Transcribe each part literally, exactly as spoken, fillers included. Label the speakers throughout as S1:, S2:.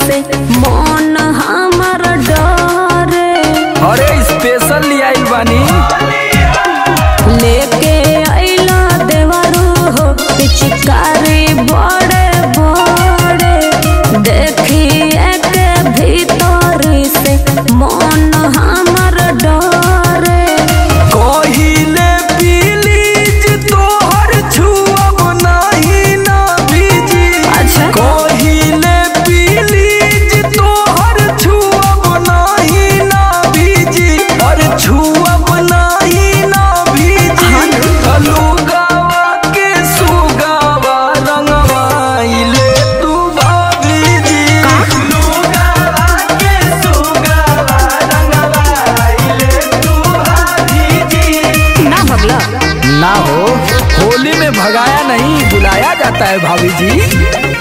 S1: से मन हमर डरे।
S2: अरे स्पेशल ले आइल बानी
S1: लेके आइला देवरू हो पिचकारी बड़े बड़े। देखिए के भीतरी से मन हमर डरे।
S2: कहिले प्लीज तोहर छुअब नहीं ना बीजी।
S1: अच्छा
S2: कहिले प्लीज तोहर छुअब नहीं ना बीजी। और छुअब नहीं ना बीजी। लुगावा के सुगावा रंगवाइले तू भाभीजी। लुगावा के सुगावा रंगवाइले तू भाभीजी।
S1: ना भगला
S2: ना हो, होली में भगाया नहीं बुलाया जाता है भाभी जी।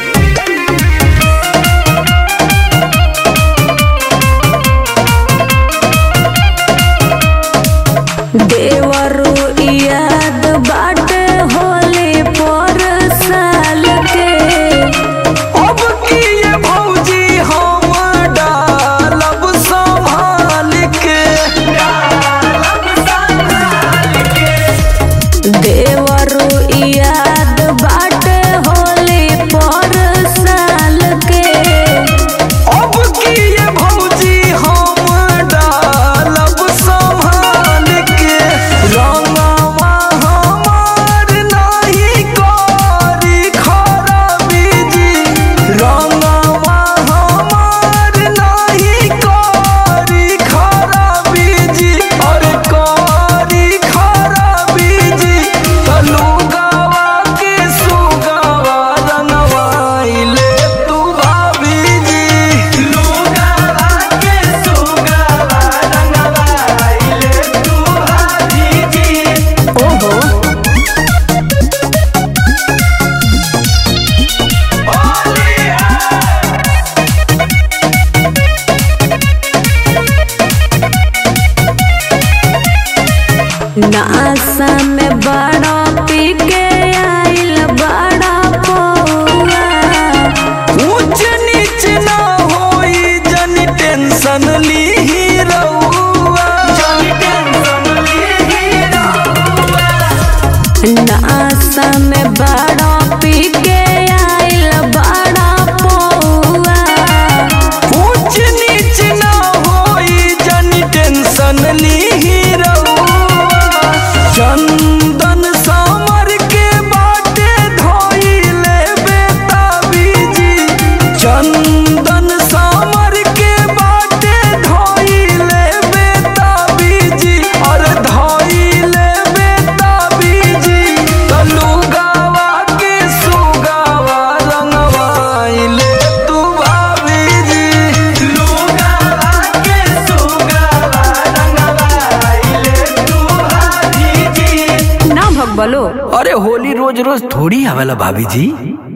S1: देवरू याद बाटे होली पर साल के।
S2: अब की ये भौजी हम डालब संभाल के। डालब संभाल के।
S1: देवरू याद बाटे होली पर साल के।
S2: अब की ये भौजी हम डालब संभाल के। रंगवा हमार नहीं करी खराबी जी। रंगवा हमार नहीं करी खराबी जी। और करी खराबी जी। लुगावा के सुगावा रंगवाइले तू भाभी जी। लुगावा के सुगावा रंगवाइले तू भाभी जी।
S1: ओहो नासा में बड़ा पी के आइल बड़ा पौआ।
S2: ऊंच नीच ना होई जन टेंशन लीही रउआ। जन टेंशन लीही रउआ।
S1: नासा में बड़ा पी के आइल बड़ा पौआ।
S2: ऊंच नीच ना होई जन टेंशन लीही रउआ। चंदन सामर के बाटे धोइले बेताबी जी। चंदन सामर के बाटे धोइले बेताबी जी। और धोइले बेताबी जी। लुगावा के सुगावा रंगवाइले तू भाभी जी। लुगावा के सुगावा रंगवाइले तू भाभी जी।
S1: ना भगबलो
S2: अरे होली रोज रोज थोड़ी आवेला भाभी जी।